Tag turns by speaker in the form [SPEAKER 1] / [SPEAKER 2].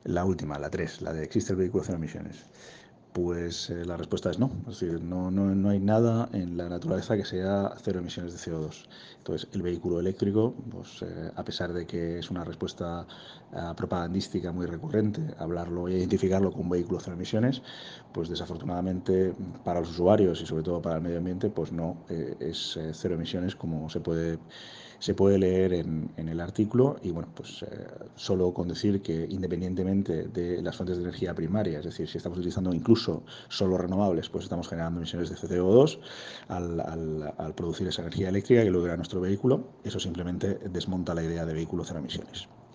[SPEAKER 1] La última, la 3, la de ¿existe el vehículo cero emisiones? Pues la respuesta es no. Es decir, no hay nada en la naturaleza que sea cero emisiones de CO2. Entonces, el vehículo eléctrico, pues, a pesar de que es una respuesta propagandística muy recurrente, hablarlo y identificarlo como un vehículo cero emisiones, pues desafortunadamente para los usuarios y sobre todo para el medio ambiente, pues no es cero emisiones como se puede leer en el artículo. Y bueno, pues solo con decir que independientemente de las fuentes de energía primaria, es decir, si estamos utilizando incluso solo renovables, pues estamos generando emisiones de CO2 al producir esa energía eléctrica que luego da nuestro vehículo. Eso simplemente desmonta la idea de vehículo cero emisiones.